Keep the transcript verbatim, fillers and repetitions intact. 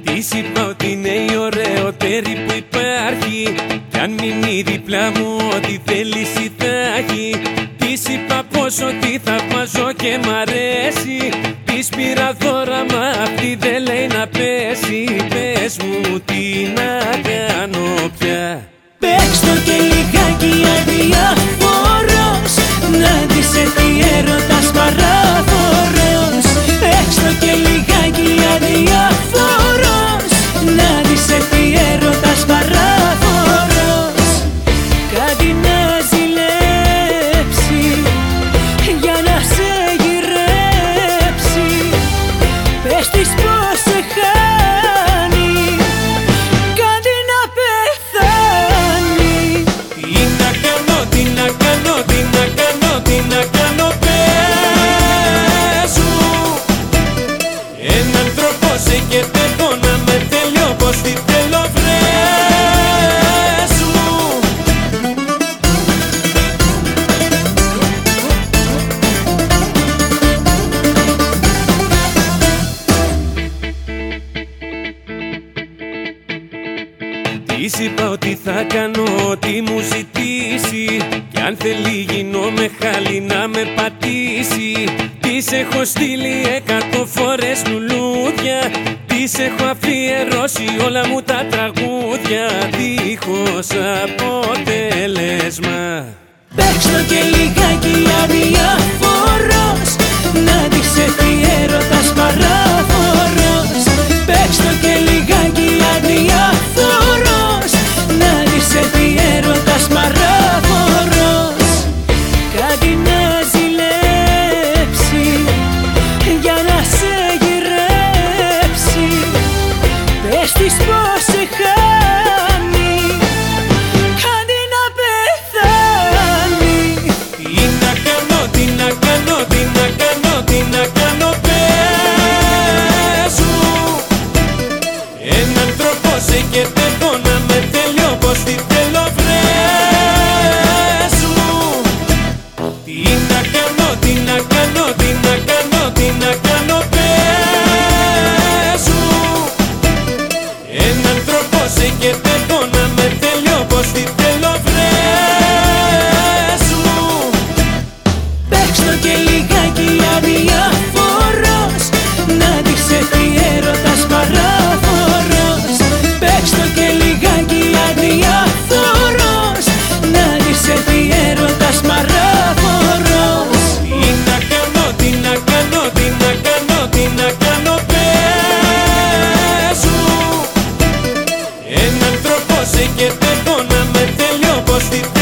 Της είπα ότι είναι η ωραιότερη που υπάρχει, κι αν μείνει δίπλα μου ό,τι θέληση θα έχει. Της είπα πως ότι θαυμάζω και μ' αρέσει, της πήρα δώρα μα αυτή δεν λέει να πέσει. Πες μου τι να κάνω πια. Παίξ' το και λιγάκι αδιάφορος, να δεις τι έρωτας παράφορος. Παίξ' το και λιγάκι αδιάφορος, να δεις τι έρωτας παράφορος. Κάτι να ζηλέψει για να σε γυρέψει. Πες της πως σε χάνει, κάτι να πεθάνει. Τι να κάνω, τι να κάνω, τι να κάνω, τι να κάνω, πες μου. Έναν τρόπο σε και τέχω να με τέλειο πως τη θέλω, βρες μου. Της είπα ότι θα κάνω ό,τι μου ζητήσει, κι αν θέλει γίνομαι χάλι να με πατήσει. Της έχω στείλει εκατό φορές λουλούδια, της έχω αφιερώσει όλα μου τα τραγούδια, δίχως αποτέλεσμα. Παίξ' το και λιγάκι αδιάφορος, να δεις τι έρωτας παράφορος. Παίξ' το και λιγάκι αδιάφορος, να δεις τι έρωτας παράφορος. Κάτι να ζηλέψει για να σε γυρέψει. Πες της πως σε χάνει, κάτι να πεθάνει. Τι να κάνω, τι να κάνω, τι να κάνω, τι να κάνω, πες μου. Έναν τρόπο σε και τέχω να με τέλειο πως τη θέλω, βρες μου. Τι να κάνω, τι να κάνω, τι να κάνω, τι να κάνω, πες μου. Έναν τρόπο σε και τέχω να με τέλειο πως τη θέλω, βρες μου. Παίξ' το και λιγάκι αδιάφορος, να δεις τι έρωτας παράφορος. Παίξ' το και λιγάκι αδιάφορος, να δεις τι έρωτας παράφορος. Τι να κάνω, τι να κάνω, τι να κάνω, τι να κάνω, πες μου. Έναν τρόπο σε και τέχω να με τέλειο πως τη θέλω.